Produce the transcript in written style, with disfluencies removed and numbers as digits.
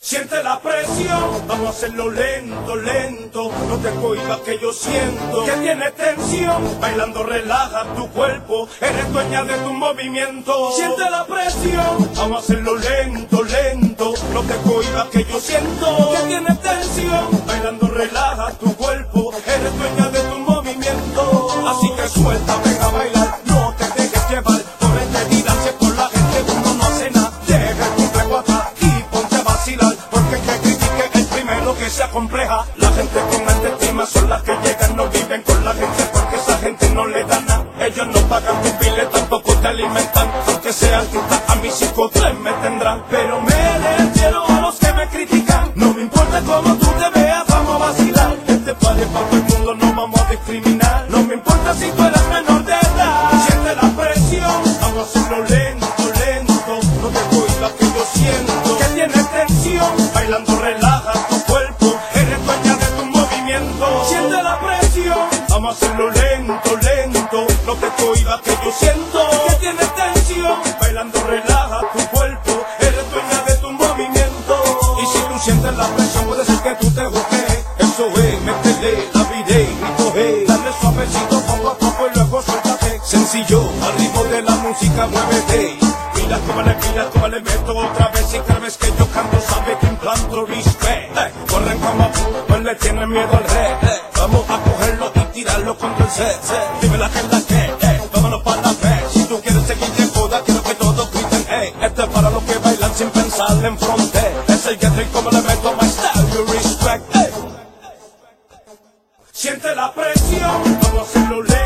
Siente la presión, vamos a hacerlo lento, lento. No te cohibas que yo siento que tiene tensión. Bailando relaja tu cuerpo, eres dueña de tu movimiento. Siente la presión, vamos a hacerlo lento, lento. No te cohibas que yo siento que tiene tensión. Bailando relaja tu cuerpo, eres dueña de tu movimiento. Así que suelta, ven a bailar, no te dejes llevar por entendida, si es por la gente uno no hace nada. Deja el complejo atrás y ponte a vacilar, porque el que critique el primero que sea compleja. La gente con autoestima son las que llegan, no viven con la gente porque esa gente no le da nada. Ellos no pagan tus biles, tampoco te alimentan, aunque sea artista a mis hijos tres me tendrán. Pero me refiero a los que me critican, no me importa cómo tú te veas, vamos a vacilar. Este padre para todo el mundo, no vamos a discriminar. No me importa si tú eres menor de edad. Siente la presión, vamos a hacerlo lento, lento. No te cohibas que yo siento que tienes tensión. Bailando relaja tu cuerpo, eres dueña de tu movimiento. Siente la presión, vamos a hacerlo lento, lento. No te cohibas que yo siento que tienes tensión. Bailando relaja tu cuerpo, eres dueña de tu movimiento. Y si tú sientes la presión, puede ser que tú te busques. Eso es, métele la vida y coge. Dale suavecito poco a poco y luego suéltate. Sencillo, al ritmo de la música muévete. Mira cómo le meto otra vez. Y cada vez que yo canto sabe que implanto respect. Corren como pues le tienen miedo al rey. Vamos a cogerlo y tirarlo contra el set. Dime la que vámonos para la fe. Si tú quieres seguir de joda, quiero que todos griten hey. Este es para los que bailan sin pensar en fronte. Es el que rey como le meto my style, you respect hey. Siente la presión, vamos a hacerlo lento.